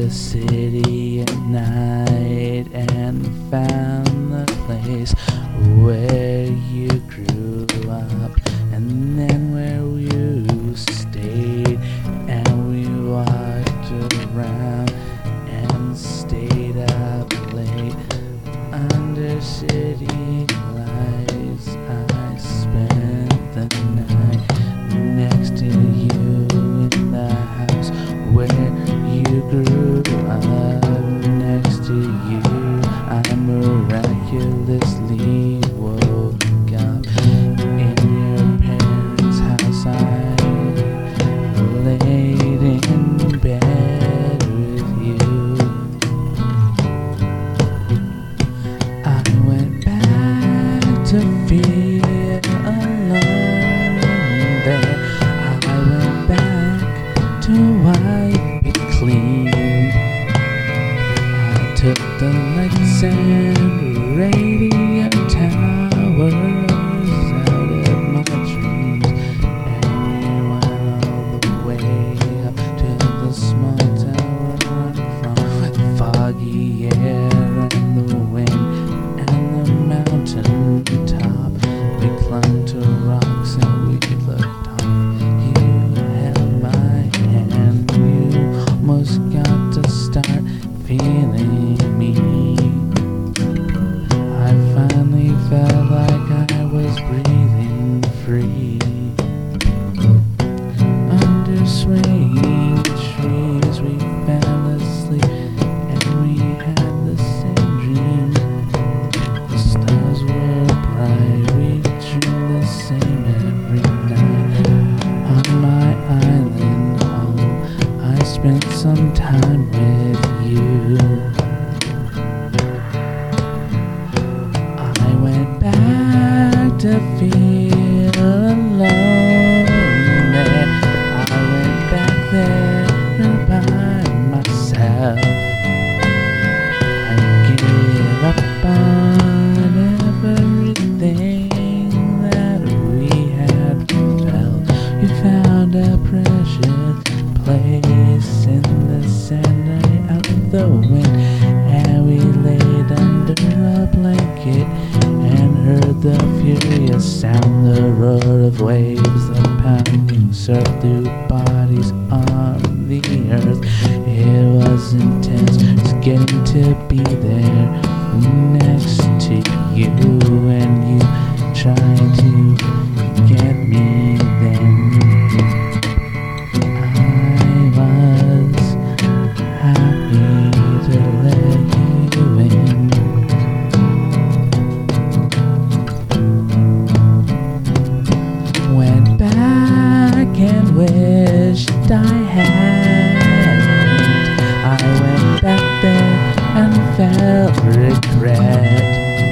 the city at night and found the place where you grew up, and then where you stayed, and we walked around and stayed up late under city lights. I spent the night next to you in the house where you grew up. Next to you I miraculously woke up. In your parents' house I laid in bed with you. I went back to feel alone there. I went back to wipe it clean. I took the lights and radio towers out of my dreams, and we went all the way up to the small tower I'm from, with foggy air and the wind and the mountain top. We clung to rocks and we looked off. You held my hand, you almost got to start feeling me. I finally felt like I was breathing free. Under swaying trees we fell asleep, and we had the same dream. The stars were bright, we dreamed the same every night. On my island home I spent some time with you. I went back to feel alone there. I went back there by myself. I gave up on everything that we had felt. We found a precious place in the sand right out the wind, and we laid under a blanket and heard the furious sound, the roar of waves, the pounding surf through bodies on the earth. It was intense, just getting to be there next to you, and you tried to get me then. I was happy to let you in. Went back and wished I hadn't. I went back there and felt regret.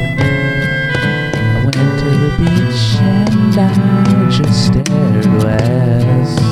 I went to the beach and I just stared west.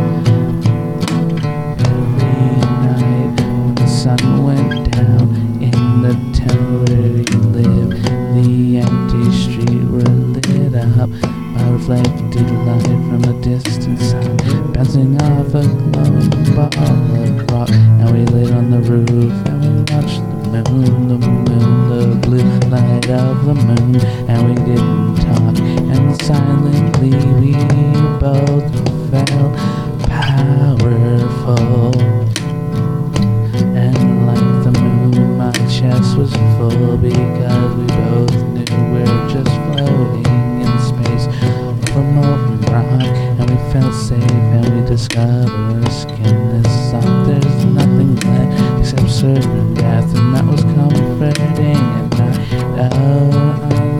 Every night when the sun went down in the town where we lived, the empty street were lit up by reflected light from a distant sun, bouncing off a glowing ball of rock. And we lit on the roof and we watched the blue light of the moon, and we didn't talk, and silently we both felt powerful. And like the moon, my chest was full because we both knew we're just floating in space over molten rock, and we felt safe, and we discovered our skin is soft. There's nothing left except certain death, and that was comforting at night. Oh,